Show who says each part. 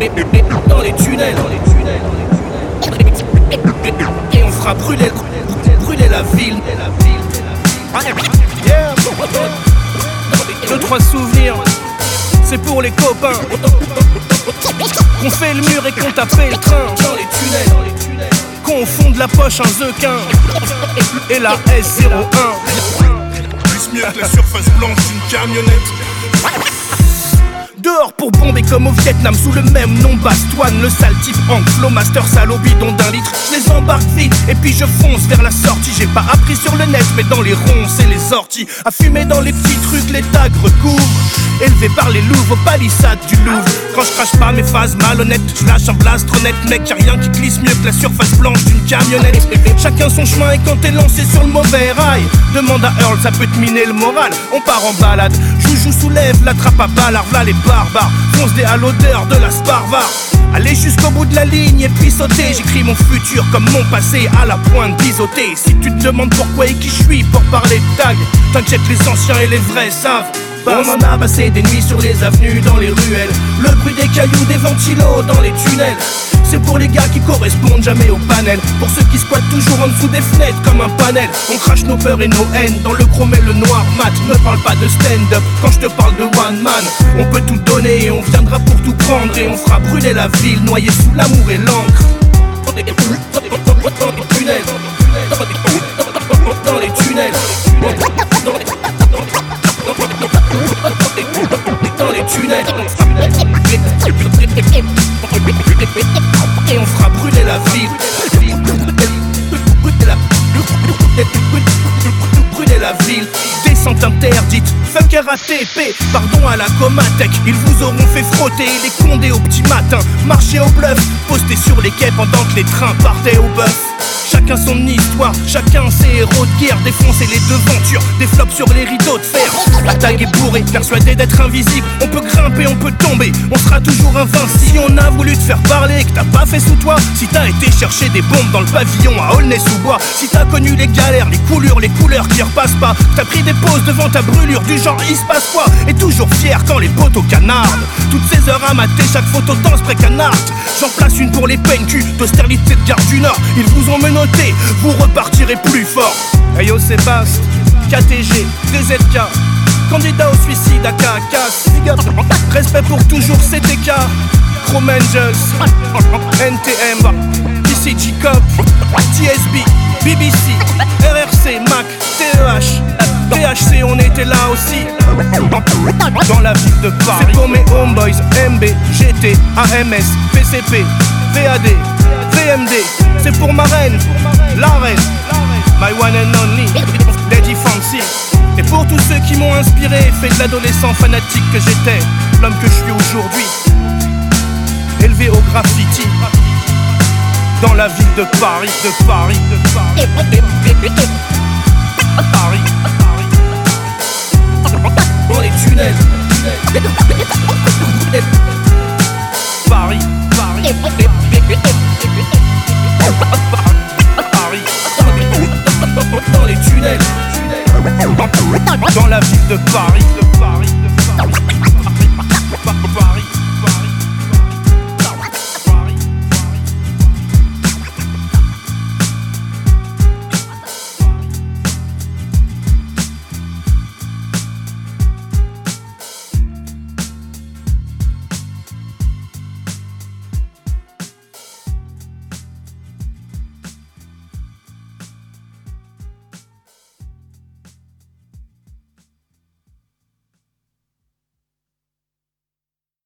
Speaker 1: Dans les tunnels. Et on fera brûler la ville. Yeah. 2-3 souvenirs, c'est pour les copains. Qu'on fait le mur et qu'on tapait le train. Dans les tunnels. Qu'on fonde la poche un zeuquin. Et la S01.
Speaker 2: Plus mieux que la surface blanche d'une camionnette.
Speaker 1: Dehors pour bomber comme au Vietnam, sous le même nom Bastoine. Le sale type Hank, Flowmaster, sale au bidon d'un litre. Je les embarque vite et puis je fonce vers la sortie. J'ai pas appris sur le net mais dans les ronces et les orties. À fumer dans les petits trucs, les tags recouvrent. Élevé par les louves aux palissades du Louvre. Quand je crache pas mes phases malhonnêtes, je lâche un blast honnête. Mec, y'a rien qui glisse mieux que la surface blanche d'une camionnette. Chacun son chemin et quand t'es lancé sur le mauvais rail, demande à Earl, ça peut te miner le moral. On part en balade, Joujou soulève la trappe à ballard. V'là les barbares, fonce des à l'odeur de la sparvar. Aller jusqu'au bout de la ligne et puis sauter. J'écris mon futur comme mon passé à la pointe biseautée. Si tu te demandes pourquoi et qui je suis pour parler de tag, t'inquiète, les anciens et les vrais savent. On en a passé des nuits sur les avenues, dans les ruelles. Le bruit des cailloux, des ventilos dans les tunnels. C'est pour les gars qui correspondent jamais au panel. Pour ceux qui squattent toujours en dessous des fenêtres comme un panel. On crache nos peurs et nos haines dans le chrome et le noir mat. Me parle pas de stand-up quand je te parle de one man. On peut tout donner et on viendra pour tout prendre. Et on fera brûler la ville, noyée sous l'amour et l'encre. Dans les tunnels. Dans les tunnels. Dans les tunnels. Et on fera brûler la ville. Brûler la ville. Descente interdite, fuck RATP, pardon à la Comatec. Ils vous auront fait frotter les condés au petit matin. Marcher au bluff, poster sur les quais pendant que les trains partaient au bœuf. Chacun son histoire, chacun ses héros de guerre. Défoncer les devantures, des flops sur les rideaux de fer. La tag est bourrée, persuadé d'être invisible. On peut grimper, on peut tomber, on sera toujours invincible. Si on a voulu te faire parler et que t'as pas fait sous toi, si t'as été chercher des bombes dans le pavillon à Aulnay-sous-Bois, si t'as connu les galères, les coulures qui repassent pas, t'as pris des pauses devant ta brûlure du genre il se passe quoi. Et toujours fier quand les poteaux canardent. Toutes ces heures à mater chaque photo dans ce précanard. J'en place une pour les PNQ d'Austerlitz et de Gare du Nord. Ils vous ont menotté, vous repartirez plus fort. Hey yo Sébastien, KTG, DZK, candidat au suicide à Caracas. Respect pour toujours CTK, Chrome Angels, NTM, PCG Cop, TSB, BBC, RRC, Mac, TEH, THC, on était là aussi. Dans la ville de Paris. C'est pour mes homeboys, MB, GT, AMS, PCP, VAD, VMD. C'est pour ma reine, la reine, my one and only, Lady Fancy. Et pour tous ceux qui m'ont inspiré et fait de l'adolescent fanatique que j'étais, l'homme que je suis aujourd'hui, élevé au graffiti. Dans la ville de Paris, de Paris, de Paris. Paris. Dans les tunnels. Paris, Paris. Paris. Dans les tunnels. Dans la ville de Paris, de Paris, de Paris.